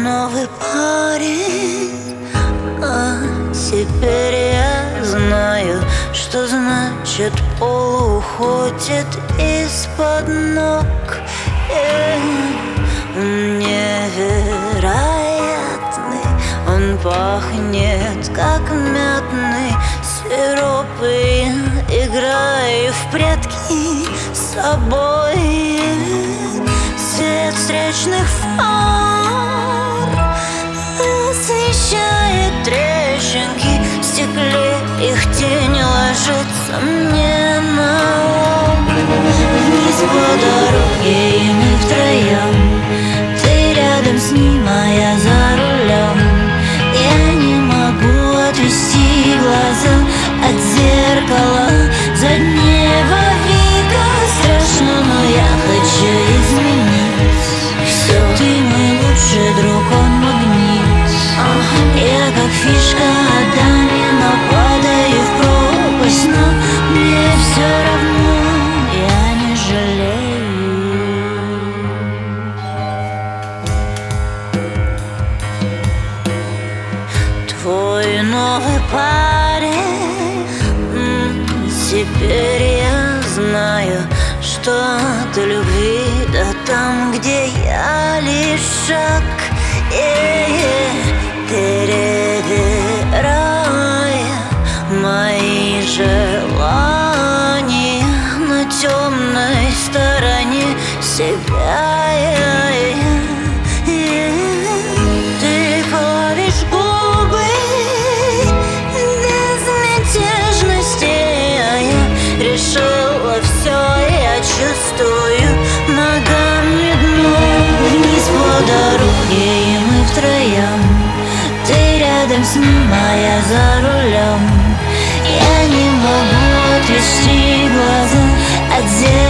новый парень, а теперь я знаю, что значит пол уходит из-под ног. Он невероятный, он пахнет как мятный сироп, и играю в прятки с собой. Свет встречных фар освещает трещинки в стекле, их тень ложится мне на лоб. Вниз по дороге, и мы втроем, ты рядом с ним, а я за рулем. Я не могу отвести глаза от зеркала заднего вида. Страшно, но я хочу изменить все. Ты мой лучший друг, он магнит. Я как фишка от домино падаю в пропасть, но мне все равно, я не жалею. Твой новый парень, теперь я знаю, что от любви да там, где я лишь шаг. Перебирая мои желания на темной стороне себя. Ты ловишь губы безмятежности, а я решила все, я чувствую ногами дно. Вниз по дороге, и мы втроем, ты рядом с ним, а я за рулем. Я не могу отвести глаза от зеркала